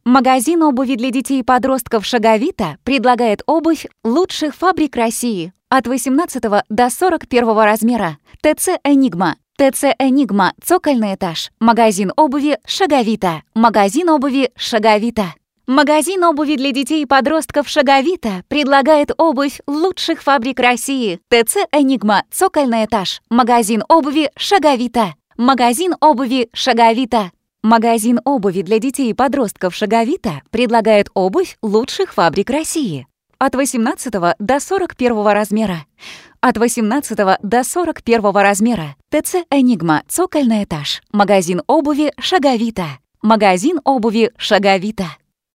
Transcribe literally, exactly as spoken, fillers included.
Магазин обуви для детей и подростков «Шаговита» предлагает обувь лучших фабрик России от восемнадцатого до сорок первого размера. ТЦ «Энигма». ТЦ «Энигма», цокольный этаж. Магазин обуви «Шаговита». Магазин обуви «Шаговита». Магазин обуви для детей и подростков «Шаговита» предлагает обувь лучших фабрик России. ТЦ «Энигма», цокольный этаж. Магазин обуви «Шаговита». Магазин обуви «Шаговита». Магазин обуви для детей и подростков «Шаговита» предлагает обувь лучших фабрик России. От восемнадцатого до сорок первого размера. От восемнадцатого до сорок первого размера. ТЦ «Энигма», цокольный этаж. Магазин обуви «Шаговита». Магазин обуви «Шаговита».